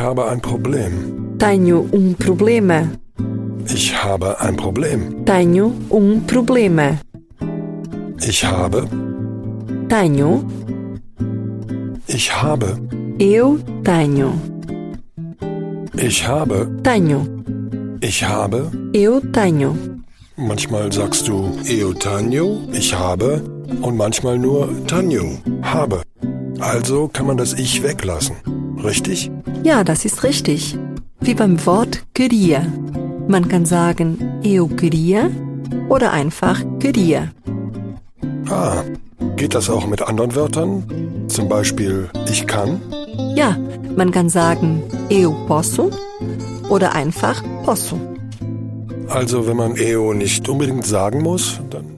habe ein Problem. Tenho problema. Ich habe ein Problem. Tenho problema. Ich habe. Tenho. Ich habe. Eu tenho. Ich habe. Tenho. Ich habe. Eu tenho. Manchmal sagst du eu tenho, ich habe, und manchmal nur tenho, habe. Also kann man das Ich weglassen. Richtig? Ja, das ist richtig. Wie beim Wort queria. Man kann sagen eu queria oder einfach queria. Ah, geht das auch mit anderen Wörtern? Zum Beispiel ich kann? Ja, man kann sagen eu posso oder einfach posso. Also wenn man EO nicht unbedingt sagen muss, dann